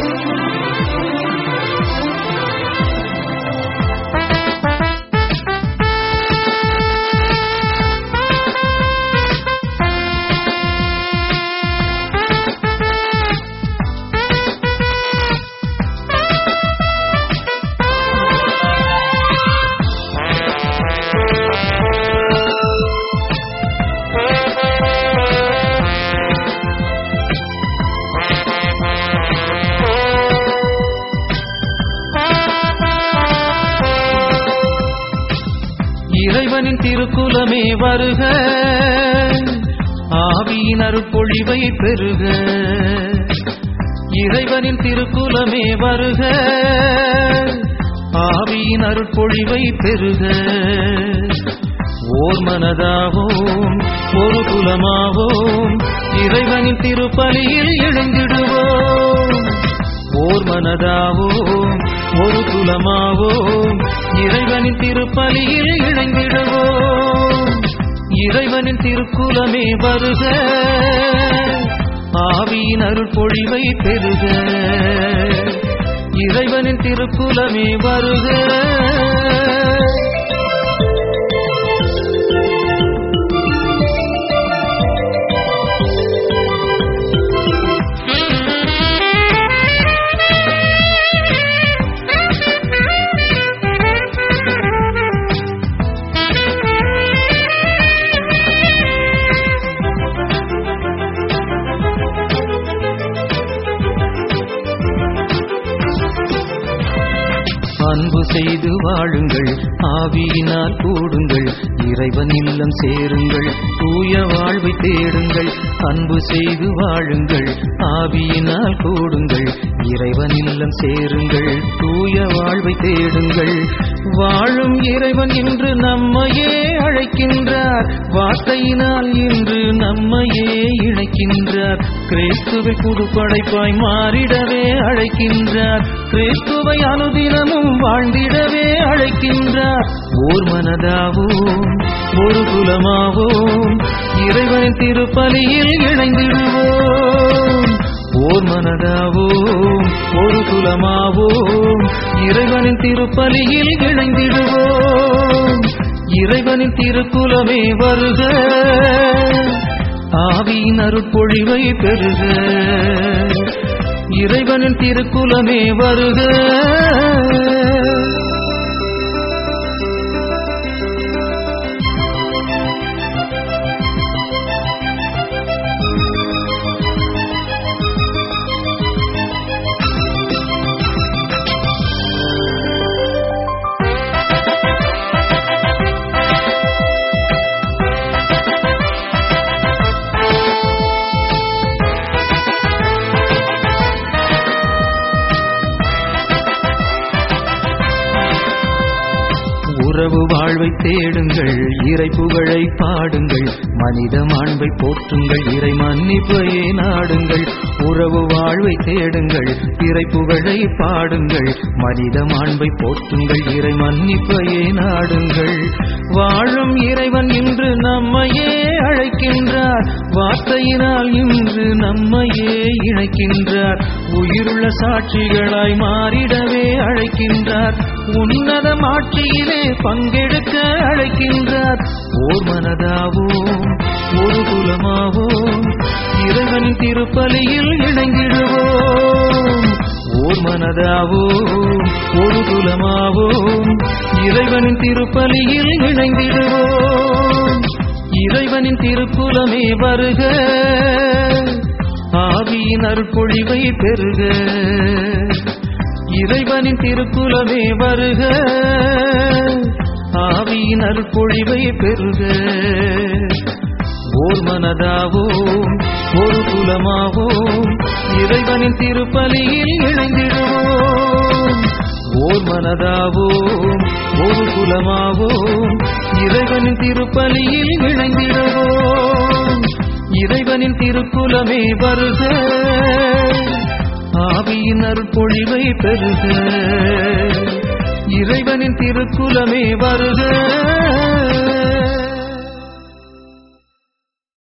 இறைவனின் திருக்குலமே வருக, ஆவியின் அருட்பொழிவை பெறுக. இறைவனின் திருக்குலமே வருக, ஆவியின் அருட்பொழிவை பெறுக. ஓர் மனதாவோம் ஒரு குலமாவோம், இறைவனின் திருப்பலியில் இணைந்திடுவோம். ஓர் மனதாவோம் ஒரு குலமாவோம், இறைவனின் திருப்பலியில் இணைந்திடுவோம். இறைவனின் திருக்குலமே வருக, ஆவியின் அருட்பொழிவை பெறுக. இறைவனின் திருக்குலமே வருக. அன்பு செய்து வாழுங்கள், ஆவியினால் கூடுங்கள், இறைவன் இல்லம் சேருங்கள், தூய வாழ்வை தேடுங்கள். அன்பு செய்து வாழுங்கள், ஆவியினால் கூடுங்கள், இறைவன் இல்லம் சேருங்கள், தூய வாழ்வை தேடுங்கள். வாழும் இறைவன் இன்று நம்மையே அழைக்கின்றார், வார்த்தையினால் இன்று நம்மையே இணைக்கின்றார். கிறிஸ்துவை புது படைப்பாய் மாறிடவே அழைக்கின்றார், கிறிஸ்துவை அனுதினமும் வாழ்ந்திடவே அழைக்கின்றார். ஓர் மனதாவோம் ஒரு குலமாவோம், இறைவனின் திருப்பலியில் இணைந்திடுவோம். ஓர் மனதாவோம் ஒரு குலமாவோம், இறைவனின் திருப்பலியில் இணைந்திடுவோம். இறைவனின் திருக்குலமே வருக, ஆவியின் அருட்பொழிவை பெறுக. இறைவனின் திருக்குலமே வருக. உறவு வாழ்வை தேடுங்கள், இறை புகழை பாடுங்கள், மனித மாண்பை போற்றுங்கள், இறை மன்னிப்பையே நாடுங்கள். உறவு வாழ்வை தேடுங்கள், இறை புகழை பாடுங்கள், மனித மாண்பை போற்றுங்கள், இறை மன்னிப்பையே நாடுங்கள். வாழும் இறைவன் இன்று நம்மையே அழைக்கின்றார், வார்த்தையினால் இன்று நம்மையே இணைக்கின்றார். உயிருள்ள சாட்சிகளாய் மாறிடவே அழைக்கின்றார், உன்னத ஆட்சியிலே பங்கெடுக்க அழைக்கின்றார். ஓர் மனதாவோம் ஒரு குலமாவோம், இறைவனின் திருப்பலியில் இணைந்திடுவோம். ஓர் மனதாவோம் ஒரு குலமாவோம், இறைவனின் திருப்பலியில் இணைந்திடுவோம். இறைவனின் திருக்குலமே வருக, ஆவியின் அருட்பொழிவை பெறுக. இறைவனின் திருக்குலமே வருக, ஆவியின் அருட்பொழிவை பெறுக. ஓர் மனதாவோம் ஒரு குலமாவோம், இறைவனின் திருப்பலியில் இணைந்திடுவோம். ஓர் மனதாவோம் ஒரு குலமாவோம், இறைவனின் திருப்பலியில் இணைந்திடுவோம். இறைவனின் திருக்குலமே வருக, ஆவியின் அருட்பொழிவை பெறுக. இறைவனின் திருக்குலமே வருக.